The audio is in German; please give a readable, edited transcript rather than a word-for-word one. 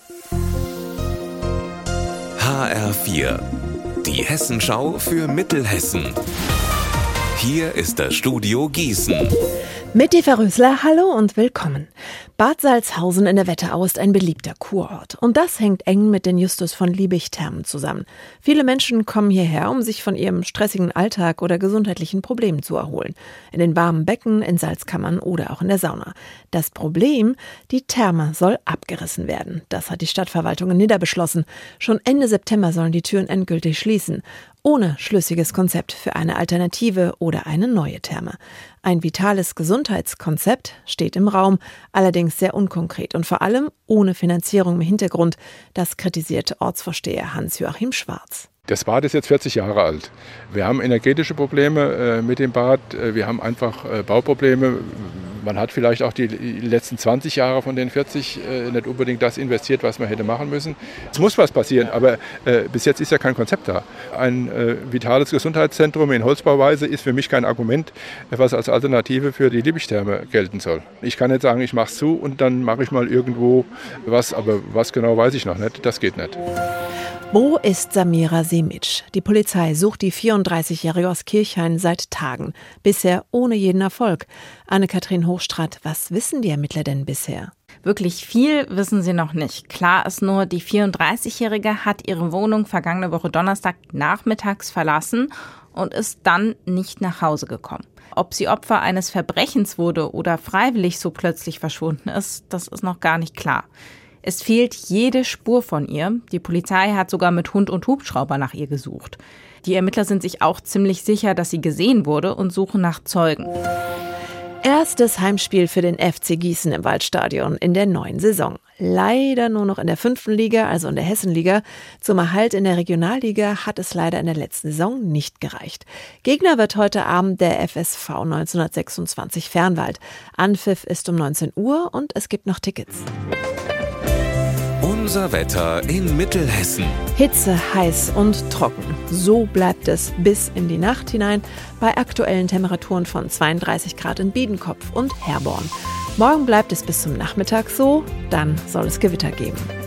HR4, die Hessenschau für Mittelhessen. Hier ist das Studio Gießen. Mit Eva Rösler, hallo und willkommen. Bad Salzhausen in der Wetterau ist ein beliebter Kurort. Und das hängt eng mit den Justus von Liebig-Thermen zusammen. Viele Menschen kommen hierher, um sich von ihrem stressigen Alltag oder gesundheitlichen Problemen zu erholen. In den warmen Becken, in Salzkammern oder auch in der Sauna. Das Problem, die Therme soll abgerissen werden. Das hat die Stadtverwaltung in Nidda beschlossen. Schon Ende September sollen die Türen endgültig schließen. Ohne schlüssiges Konzept für eine Alternative oder eine neue Therme. Ein vitales Gesundheitskonzept steht im Raum, allerdings sehr unkonkret und vor allem ohne Finanzierung im Hintergrund. Das kritisierte Ortsvorsteher Hans-Joachim Schwarz. Das Bad ist jetzt 40 Jahre alt. Wir haben energetische Probleme mit dem Bad. Wir haben einfach Bauprobleme. Man hat vielleicht auch die letzten 20 Jahre von den 40 nicht unbedingt das investiert, was man hätte machen müssen. Es muss was passieren, aber bis jetzt ist ja kein Konzept da. Ein vitales Gesundheitszentrum in Holzbauweise ist für mich kein Argument, was als Alternative für die Liebig-Therme gelten soll. Ich kann nicht sagen, ich mache es zu und dann mache ich mal irgendwo was, aber was genau weiß ich noch nicht. Das geht nicht. Wo ist Samira Semic? Die Polizei sucht die 34-Jährige aus Kirchhain seit Tagen. Bisher ohne jeden Erfolg. Anne-Kathrin Hochstraat, was wissen die Ermittler denn bisher? Wirklich viel wissen sie noch nicht. Klar ist nur, die 34-Jährige hat ihre Wohnung vergangene Woche Donnerstag nachmittags verlassen und ist dann nicht nach Hause gekommen. Ob sie Opfer eines Verbrechens wurde oder freiwillig so plötzlich verschwunden ist, das ist noch gar nicht klar. Es fehlt jede Spur von ihr. Die Polizei hat sogar mit Hund und Hubschrauber nach ihr gesucht. Die Ermittler sind sich auch ziemlich sicher, dass sie gesehen wurde und suchen nach Zeugen. Erstes Heimspiel für den FC Gießen im Waldstadion in der neuen Saison. Leider nur noch in der 5. Liga, also in der Hessenliga. Zum Erhalt in der Regionalliga hat es leider in der letzten Saison nicht gereicht. Gegner wird heute Abend der FSV 1926 Fernwald. Anpfiff ist um 19 Uhr und es gibt noch Tickets. Unser Wetter in Mittelhessen. Hitze, heiß und trocken. So bleibt es bis in die Nacht hinein bei aktuellen Temperaturen von 32 Grad in Biedenkopf und Herborn. Morgen bleibt es bis zum Nachmittag so, dann soll es Gewitter geben.